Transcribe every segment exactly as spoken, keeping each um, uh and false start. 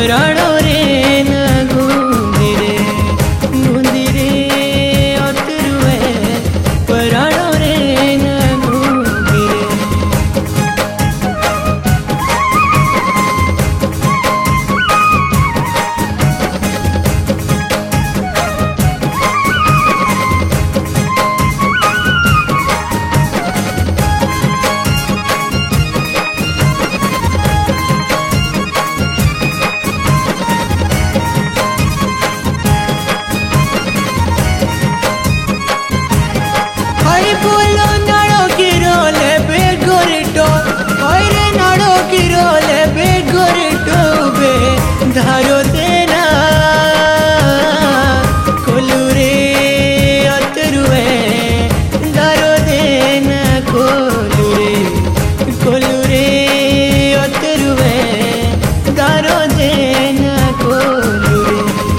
पराणो रे न गुंदिरे गुंदिरे अतरुवे पराणो रे न गुंदिरे बोलो नाड़ो गिरोले बेगोरिटो ओरे नाड़ो गिरोले बेगोरिटो बे धारो देना कोलुरे अतरुवे धारो देना कोलुरे कोलुरे अतरुवे धारो देना कोलुरे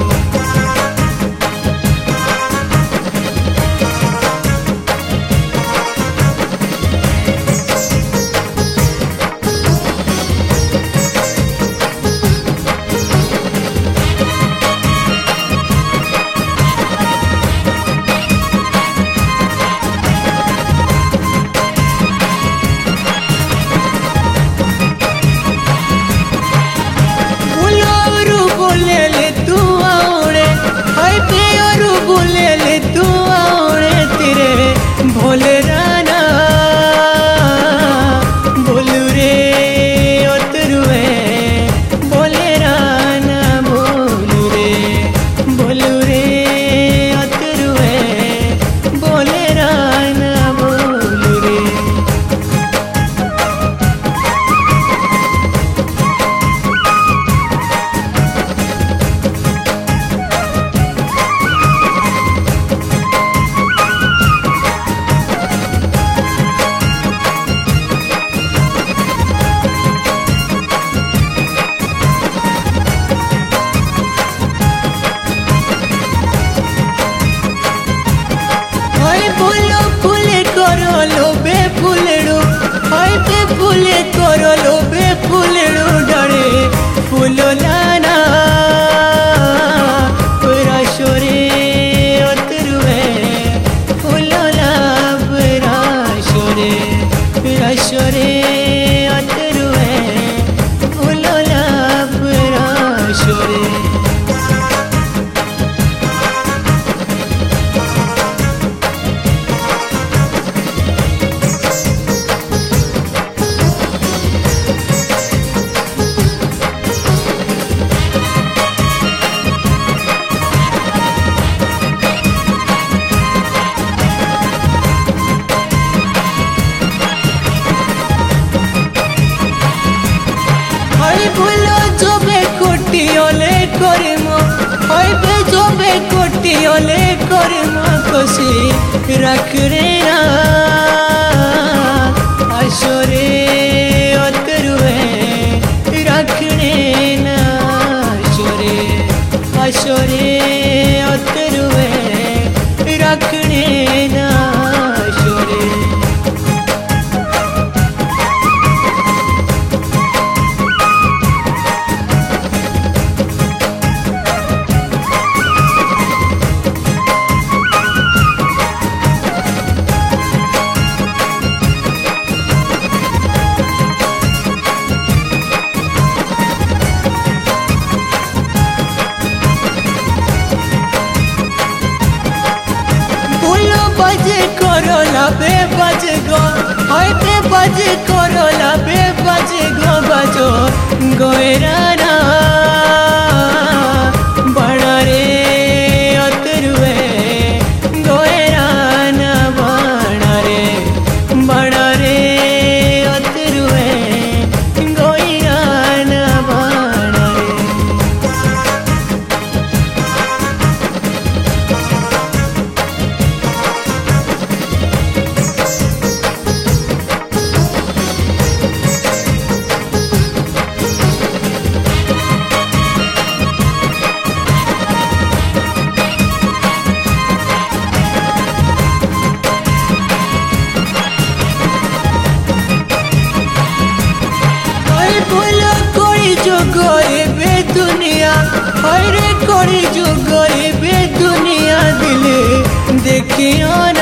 भोले राना बोलू रे अतरुवे भोले राना बोलू रे बोलू रे अतरुवे भोले राना बोलू रे फूले करो लो बे फूलेड़ो डरे फूलो लाना पराशोरे अतरुवे फूलो ला पराशोरे पराशोरे अतरुवे फूलो ला पराशोरे भूलो जोबे कोटियोले करमो होइबे जोबे कोटियोले करमो खुशी रख रे ना आशोरे अतरुवे रख रे ना आशोरे आशोरे अतरुवे रख रे ना आशोरे बजे करोला बे बजे गो होय बे बजे करोला बे बजे गो बजो गोयराना बड़ा रे अतरुवे गोयराना बड़ा रे बड़ा रे अतरुवे गोयराना बड़ा रे के और